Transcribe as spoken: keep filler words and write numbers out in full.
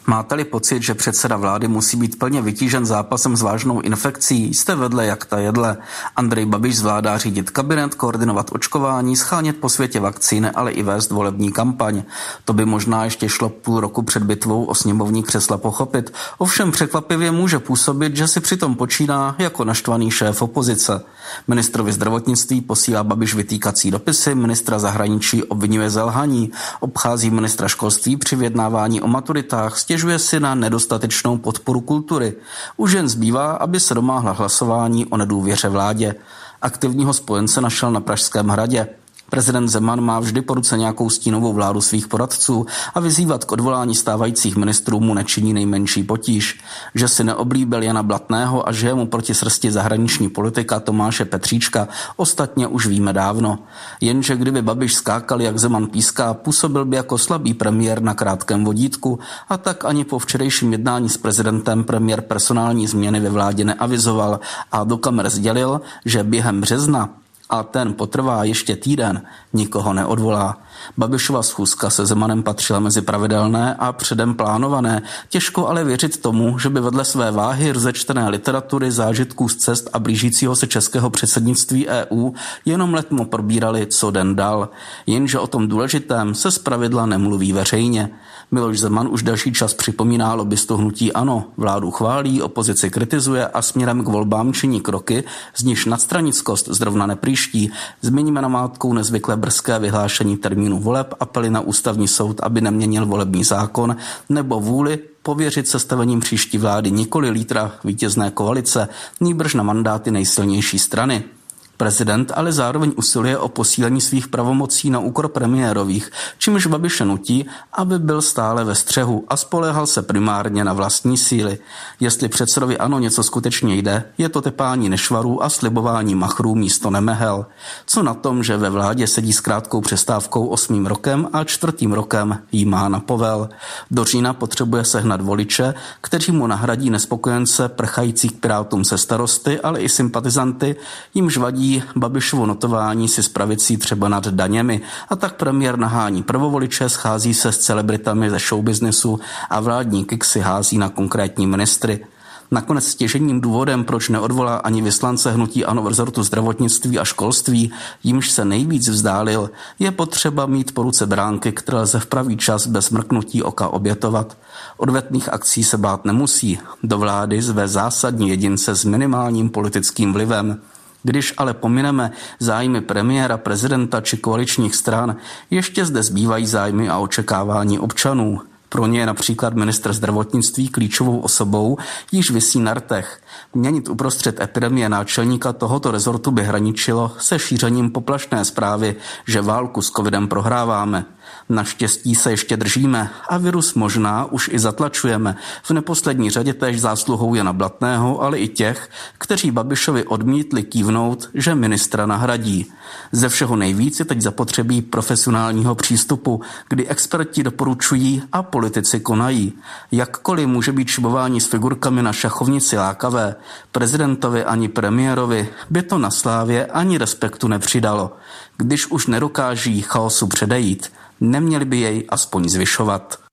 Máte-li pocit, že předseda vlády musí být plně vytížen zápasem s vážnou infekcí, jste vedle jak ta jedle. Andrej Babiš zvládá řídit kabinet, koordinovat očkování, schánět po světě vakcíny, ale i vést volební kampaň. To by možná ještě šlo půl roku před bitvou o sněmovní křesla pochopit. Ovšem překvapivě může působit, že si přitom počíná jako naštvaný šéf opozice. Ministrovi zdravotnictví posílá Babiš vytýkací dopisy, ministra zahraničí obvinuje ze lhaní, obchází ministra školství při vyjednávání o maturitách, stěžuje si na nedostatečnou podporu kultury. Už jen zbývá, aby se domáhla hlasování o nedůvěře vládě. Aktivního spojence našel na Pražském hradě. Prezident Zeman má vždy po ruce nějakou stínovou vládu svých poradců a vyzývat k odvolání stávajících ministrů mu nečiní nejmenší potíž. Že si neoblíbil Jana Blatného a že je mu proti srsti zahraniční politika Tomáše Petříčka, ostatně už víme dávno. Jenže kdyby Babiš skákal, jak Zeman píská, působil by jako slabý premiér na krátkém vodítku a tak ani po včerejším jednání s prezidentem premiér personální změny ve vládě neavizoval a do kamer sdělil, že během března, a ten potrvá ještě týden, nikoho neodvolá. Babišova schůzka se Zemanem patřila mezi pravidelné a předem plánované. Těžko ale věřit tomu, že by vedle své váhy rozečtené literatury, zážitků z cest a blížícího se českého předsednictví E U jenom letmo probírali, co den dal. Jenže o tom důležitém se zpravidla nemluví veřejně. Miloš Zeman už další čas připomíná lobbystu hnutí ANO. Vládu chválí, opozici kritizuje a směrem k volbám činí kroky, z nichž nadstranickost zrovna nepříští. Zmiňme namátkou nezvykle brzké vyhlášení termínu voleb, apely na ústavní soud, aby neměnil volební zákon, nebo vůli pověřit sestavením příští vlády nikoli lídra vítězné koalice, nýbrž na mandáty nejsilnější strany. Prezident ale zároveň usiluje o posílení svých pravomocí na úkor premiérových, čímž Babiše nutí, aby byl stále ve střehu a spoléhal se primárně na vlastní síly. Jestli předsedovi ANO něco skutečně jde, je to tepání nešvarů a slibování machrů místo nemehel. Co na tom, že ve vládě sedí s krátkou přestávkou osmým rokem a čtvrtým rokem jí má na povel. Do října potřebuje sehnat voliče, kteří mu nahradí nespokojence prchající k Pirátům se starosty, ale i sympatizanty, jimž vadí Babišovo notování si s pravicí třeba nad daněmi a tak premiér nahání prvovoliče, schází se s celebritami ze showbiznesu a vládní kiksy hází na konkrétní ministry. Nakonec stěžejním důvodem, proč neodvolá ani vyslance hnutí ANO v rezortu zdravotnictví a školství, jimž se nejvíc vzdálil, je potřeba mít po ruce bránky, které lze v pravý čas bez mrknutí oka obětovat. Odvetných akcí se bát nemusí, do vlády zve zásadní jedince s minimálním politickým vlivem. Když ale pomineme zájmy premiéra, prezidenta či koaličních stran, ještě zde zbývají zájmy a očekávání občanů. Pro ně je například ministr zdravotnictví klíčovou osobou, již visí na rtech. Měnit uprostřed epidemie náčelníka tohoto rezortu by hraničilo se šířením poplašné zprávy, že válku s covidem prohráváme. Naštěstí se ještě držíme a virus možná už i zatlačujeme. V neposlední řadě též zásluhou Jana Blatného, ale i těch, kteří Babišovi odmítli kývnout, že ministra nahradí. Ze všeho nejvíc je teď zapotřebí profesionálního přístupu, kdy experti doporučují a politici konají. Jakkoliv může být šibování s figurkami na šachovnici lákavé, prezidentovi ani premiérovi by to na slávě ani respektu nepřidalo. Když už nedokáží chaosu předejít, neměli by jej aspoň zvyšovat.